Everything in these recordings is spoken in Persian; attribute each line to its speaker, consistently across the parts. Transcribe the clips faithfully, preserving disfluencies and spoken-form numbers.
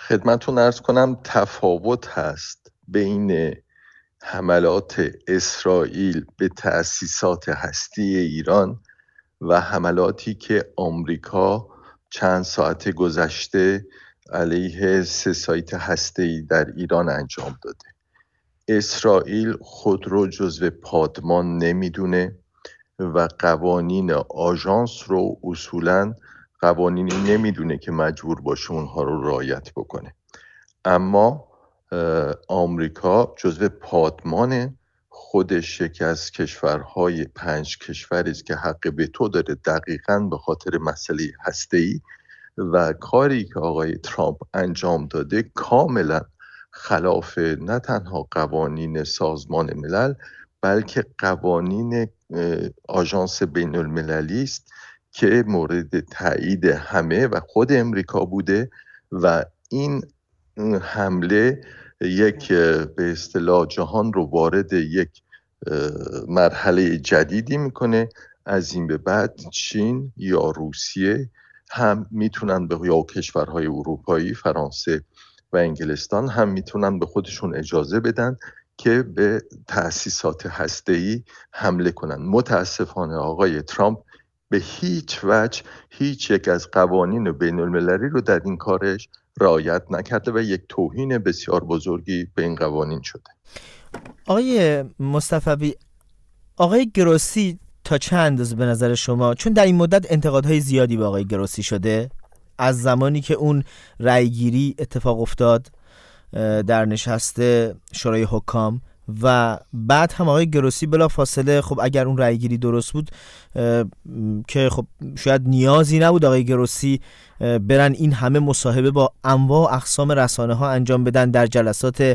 Speaker 1: خدمتتون عرض کنم تفاوت هست بین حملات اسرائیل به تأسیسات هستی ایران و حملاتی که آمریکا چند ساعت گذشته علیه سه سایت هسته‌ای در ایران انجام داده. اسرائیل خود رو جزو پادمان نمیدونه و قوانین آژانس رو اصولاً قوانینی نمیدونه که مجبور باشه اونها رو رعایت بکنه. اما آمریکا جزو پادمان خودش یکی از کشورهای پنج کشوری است که حق وتو داره دقیقاً به خاطر مسئله هسته‌ای و کاری که آقای ترامپ انجام داده کاملا خلاف نه تنها قوانین سازمان ملل بلکه قوانین آژانس بین المللی است که مورد تایید همه و خود امریکا بوده و این حمله یک به اصطلاح جهان رو وارد یک مرحله جدیدی میکنه. از این به بعد چین یا روسیه هم میتونن به یا کشورهای اروپایی فرانسه و انگلستان هم میتونن به خودشون اجازه بدن که به تأسیسات هسته‌ای حمله کنن. متاسفانه آقای ترامپ به هیچ وجه هیچ یک از قوانین بین المللی رو در این کارش رعایت نکرده و یک توهین بسیار بزرگی به این قوانین شده.
Speaker 2: آقای مصطفی، آقای گروسی تا چه اندازه به نظر شما، چون در این مدت انتقادهای زیادی به آقای گروسی شده از زمانی که اون رأیگیری اتفاق افتاد در نشست شورای حکام و بعد هم آقای گروسی بلا فاصله، خب اگر اون رأیگیری درست بود که خب شاید نیازی نبود آقای گروسی برن این همه مصاحبه با انواع و اقسام رسانه ها انجام بدن، در جلسات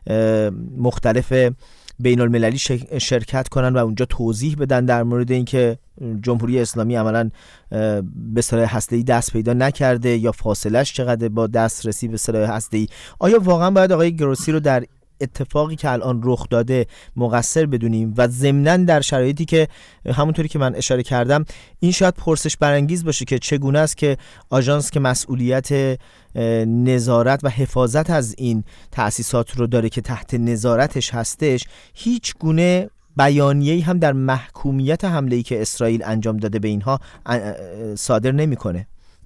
Speaker 2: مختلف بین المللی شرکت کنن و اونجا توضیح بدن در مورد اینکه جمهوری اسلامی عملاً به سلاح هسته‌ای دست پیدا نکرده یا فاصلش چقدر با دسترسی به سلاح هسته‌ای. آیا واقعا باید آقای گروسی رو در اتفاقی که الان رخ داده مقصر بدونیم و ضمناً در شرایطی که همونطوری که من اشاره کردم این شاید پرسش برانگیز باشه که چگونه است که آژانس که مسئولیت نظارت و حفاظت از این تأسیسات رو داره که تحت نظارتش هستش هیچ گونه بیانیه‌ای هم در محکومیت حمله‌ای که اسرائیل انجام داده به اینها صادر نمی‌کنه؟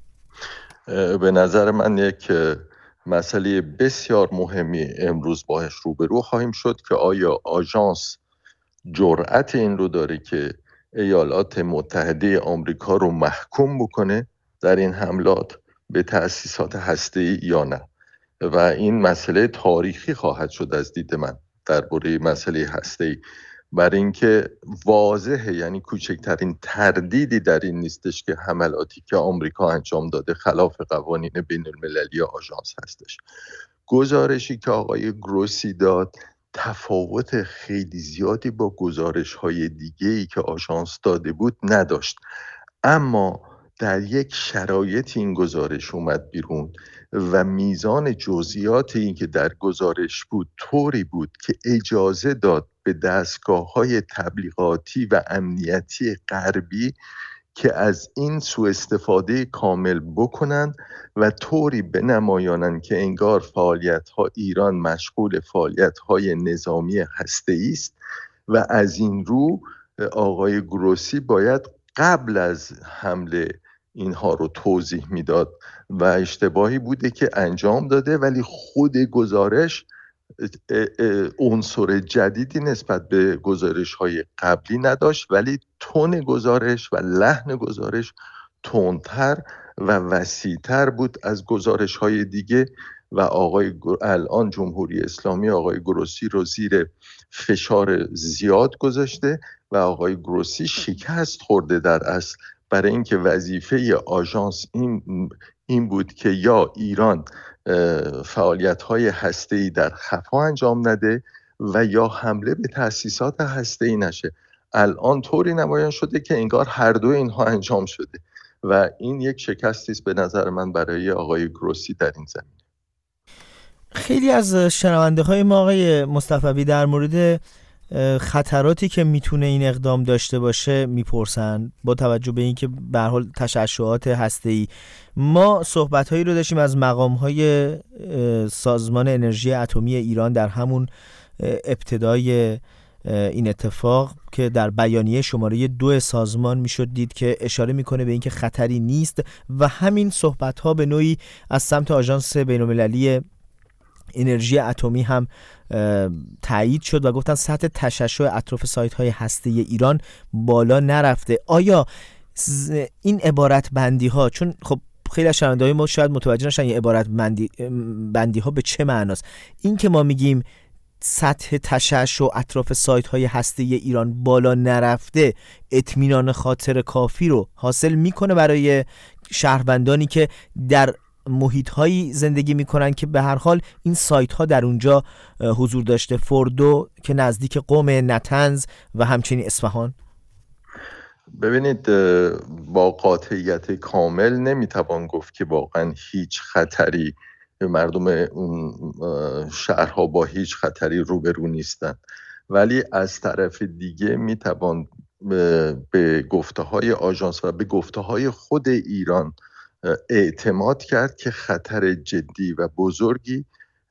Speaker 1: به نظر من یک مسئله بسیار مهمی امروز باهاش روبرو خواهیم شد که آیا آژانس جرأت این رو داره که ایالات متحده آمریکا رو محکوم بکنه در این حملات به تأسیسات هسته‌ای یا نه. و این مسئله تاریخی خواهد شد از دید من درباره مسئله هسته‌ای، برای اینکه واضحه، یعنی کوچکترین تردیدی در این نیستش که حملاتی که آمریکا انجام داده خلاف قوانین بین المللی آژانس هستش. گزارشی که آقای گروسی داد تفاوت خیلی زیادی با گزارش‌های دیگه‌ای که آژانس داده بود نداشت، اما در یک شرایط این گزارش اومد بیرون و میزان جزئیات این که در گزارش بود طوری بود که اجازه داد به دستگاه‌های تبلیغاتی و امنیتی غربی که از این سوء استفاده کامل بکنن و طوری بنمایانن که انگار فعالیت‌ها ایران مشغول فعالیت‌های نظامی هسته‌ای است و از این رو آقای گروسی باید قبل از حمله اینها رو توضیح میداد و اشتباهی بوده که انجام داده، ولی خود گزارش عنصر جدیدی نسبت به گزارش‌های قبلی نداشت، ولی تون گزارش و لحن گزارش تندتر و وسیع‌تر بود از گزارش‌های دیگه و آقای الان جمهوری اسلامی آقای گروسی رو زیر فشار زیاد گذاشته و آقای گروسی شکست خورده در اصل، برای اینکه وظیفه آژانس این این بود که یا ایران فعالیت‌های هسته‌ای در خفا انجام نده و یا حمله به تأسیسات هسته‌ای نشه. الان طوری نمایان شده که انگار هر دو اینها انجام شده و این یک شکستی است به نظر من برای آقای گروسی در این زمینه.
Speaker 2: خیلی از شنونده های ما آقای مصطفی در مورد خطراتی که میتونه این اقدام داشته باشه میپرسن با توجه به اینکه به هر حال تشعشعات هسته‌ای. ما صحبت‌هایی رو داشتیم از مقام‌های سازمان انرژی اتمی ایران در همون ابتدای این اتفاق که در بیانیه شماره دو سازمان میشد دید که اشاره میکنه به اینکه خطری نیست و همین صحبت‌ها به نوعی از سمت آژانس بین‌المللی انرژی اتمی هم تایید شد و گفتن سطح تشعشع اطراف سایت‌های هسته‌ای ایران بالا نرفته. آیا این عبارت بندی ها، چون خب خیلی از شنونده‌های ما شاید متوجه نشن این عبارت بندی بندی ها به چه معناست، این که ما میگیم سطح تشعشع اطراف سایت‌های هسته‌ای ایران بالا نرفته، اطمینان خاطر کافی رو حاصل میکنه برای شهروندانی که در محیط‌هایی زندگی میکنن که به هر حال این سایت‌ها در اونجا حضور داشته، فردو که نزدیک قم، نطنز و همچنین اصفهان؟
Speaker 1: ببینید، با قاطعیت کامل نمیتوان گفت که واقعا هیچ خطری، مردم اون شهرها با هیچ خطری روبرو نیستند، ولی از طرف دیگه میتوان به گفته‌های آژانس و به گفته‌های خود ایران اعتماد کرد که خطر جدی و بزرگی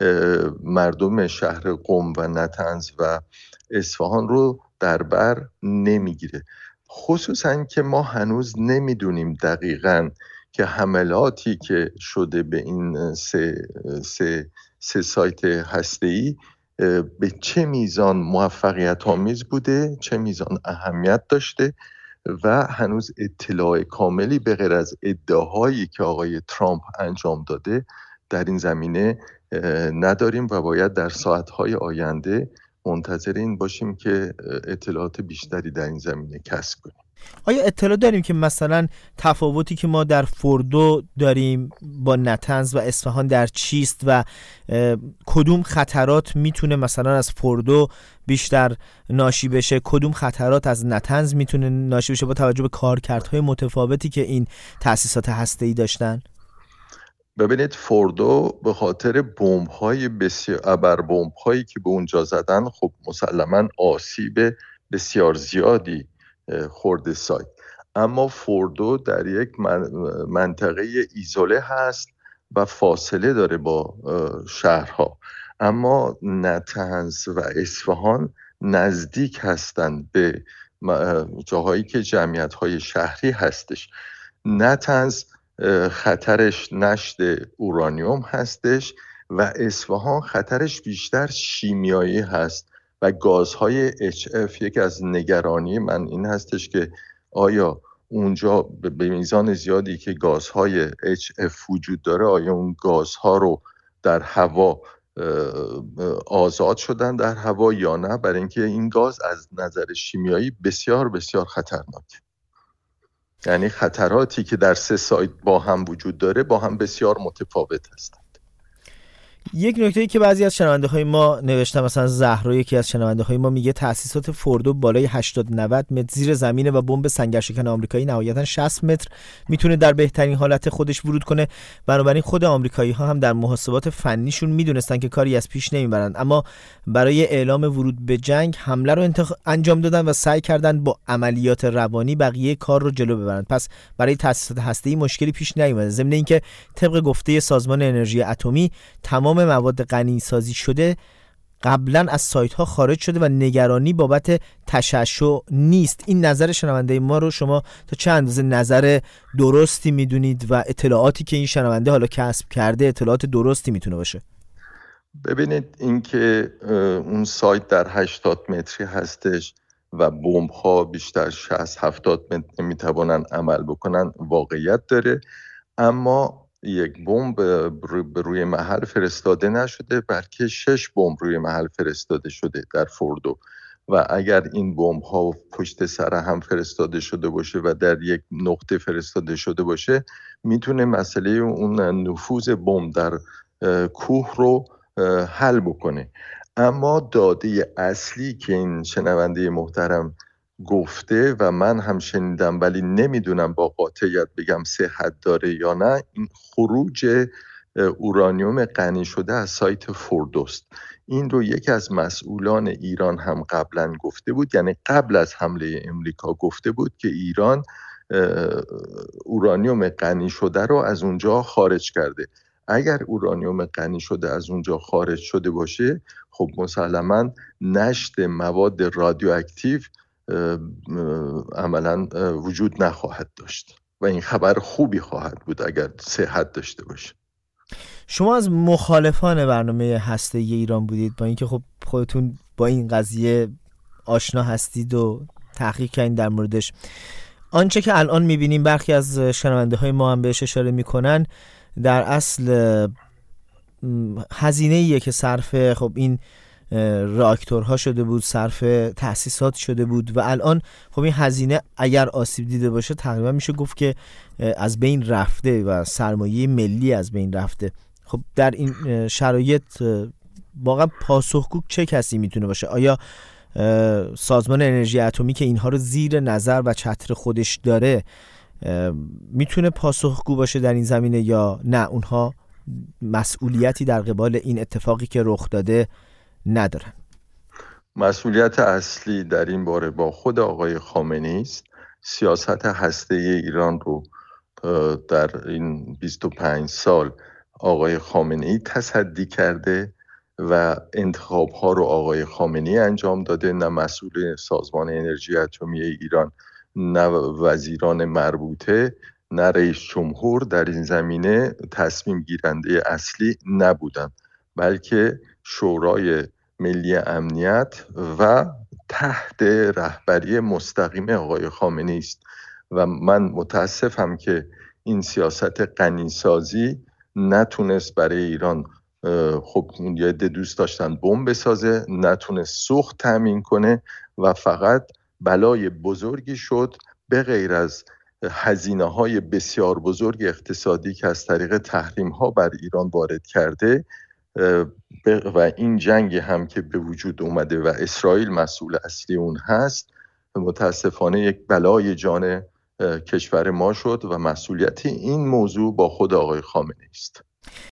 Speaker 1: مردم شهر قم و نطنز و اصفهان رو در بر نمیگیره، خصوصا که ما هنوز نمیدونیم دقیقاً که حملاتی که شده به این سه, سه, سه سایت هسته‌ای به چه میزان موفقیت آمیز بوده، چه میزان اهمیت داشته و هنوز اطلاع کاملی به غیر از ادعاهایی که آقای ترامپ انجام داده در این زمینه نداریم و باید در ساعتهای آینده منتظر این باشیم که اطلاعات بیشتری در این زمینه کسب کنیم.
Speaker 2: آیا اطلاع داریم که مثلا تفاوتی که ما در فردو داریم با نطنز و اصفهان در چیست و کدوم خطرات میتونه مثلا از فردو بیشتر ناشی بشه، کدوم خطرات از نطنز میتونه ناشی بشه با توجه به کارکردهای متفاوتی که این تأسیسات هسته‌ای داشتن؟
Speaker 1: ببینید، فردو به خاطر بمب‌های بسیار ابر بمب‌هایی که به اونجا زدن خب مسلماً آسیب بسیار زیادی خورده سایت، اما فردو در یک منطقه ایزوله هست و فاصله داره با شهرها، اما نطنز و اصفهان نزدیک هستند به جاهایی که جمعیت‌های شهری هستش. نطنز خطرش نشت اورانیوم هستش و اصفهان خطرش بیشتر شیمیایی هست و گازهای اچ اف. یک از نگرانی من این هستش که آیا اونجا به میزان زیادی که گازهای اچ اف وجود داره، آیا اون گازها رو در هوا آزاد شدن در هوا یا نه، برای اینکه این گاز از نظر شیمیایی بسیار بسیار خطرناکه. یعنی خطراتی که در سه سایت با هم وجود داره با هم بسیار متفاوت هستند.
Speaker 2: یک نکته‌ای که بعضی از شنونده های ما نوشتن، مثلا زهرا یکی از شنونده های ما میگه تأسیسات فردو بالای هشتاد نود متر زیر زمینه و بمب سنگرشکن آمریکایی نهایتاً شصت متر میتونه در بهترین حالت خودش ورود کنه. بنابراین خود آمریکایی ها هم در محاسبات فنیشون میدونستن که کاری از پیش نمیبرند، اما برای اعلام ورود به جنگ حمله رو انتخ... انجام دادن و سعی کردن با عملیات روانی بقیه کار رو جلو ببرند. پس برای تأسیسات هسته‌ای مشکلی پیش نیومده، ضمن اینکه طبق گفته سازمان انرژی اتمی تمام مواد غنی سازی شده قبلا از سایت ها خارج شده و نگرانی بابت تشعشع نیست. این نظر شنونده ما رو شما تا چه اندازه نظر درستی میدونید و اطلاعاتی که این شنونده حالا کسب کرده اطلاعات درستی میتونه باشه؟
Speaker 1: ببینید، اینکه اون سایت در هشتاد متری هستش و بمب ها بیشتر شصت هفتاد متر نمیتوانن عمل بکنن واقعیت داره، اما یک بمب روی محل فرستاده نشده، بلکه شش بمب روی محل فرستاده شده در فردو و اگر این بمب ها پشت سر هم فرستاده شده باشه و در یک نقطه فرستاده شده باشه، میتونه مسئله اون نفوذ بمب در کوه رو حل بکنه. اما داده اصلی که این شنونده محترم گفته و من هم شنیدم ولی نمیدونم با قاطعیت بگم صحت داره یا نه، این خروج اورانیوم غنی شده از سایت فوردوست. این رو یکی از مسئولان ایران هم قبلا گفته بود، یعنی قبل از حمله امریکا گفته بود که ایران اورانیوم غنی شده رو از اونجا خارج کرده. اگر اورانیوم غنی شده از اونجا خارج شده باشه، خب مسلماً نشت مواد رادیواکتیو عملاً وجود نخواهد داشت و این خبر خوبی خواهد بود اگر صحت داشته باشه.
Speaker 2: شما از مخالفان برنامه هسته‌ای ایران بودید، با اینکه خب خودتون با این قضیه آشنا هستید و تحقیق کردین در موردش. آنچه که الان می‌بینیم برخی از شنونده های ما هم بهش اشاره می‌کنن، در اصل هزینه‌ایه که صرف خب این راکتورها شده بود، صرف تأسیسات شده بود و الان خب این هزینه اگر آسیب دیده باشه تقریبا میشه گفت که از بین رفته و سرمایه ملی از بین رفته. خب در این شرایط واقعا پاسخگو چه کسی میتونه باشه؟ آیا سازمان انرژی اتمی که اینها رو زیر نظر و چتر خودش داره میتونه پاسخگو باشه در این زمینه، یا نه اونها مسئولیتی در قبال این اتفاقی که رخ داده ندارن؟
Speaker 1: مسئولیت اصلی در این باره با خود آقای خامنه‌ای است. سیاست هسته‌ای ایران رو در این بیست و پنج سال آقای خامنه‌ای تصدی کرده و انتخاب‌ها رو آقای خامنه‌ای انجام داده، نه مسئول سازمان انرژی اتمی ایران، نه وزیران مربوطه، نه رئیس جمهور در این زمینه تصمیم گیرنده اصلی نبودند، بلکه شورای ملی امنیت و تحت رهبری مستقیم آقای خامنه‌ای است. و من متاسفم که این سیاست غنیسازی نتونست برای ایران، خب یه عده دوست داشتن بمب بسازه، نتونست سوخت تامین کنه و فقط بلای بزرگی شد به غیر از هزینه های بسیار بزرگ اقتصادی که از طریق تحریم ها بر ایران وارد کرده و این جنگ هم که به وجود اومده و اسرائیل مسئول اصلی اون هست، متاسفانه یک بلای جان کشور ما شد و مسئولیت این موضوع با خود آقای خامنه‌ای است.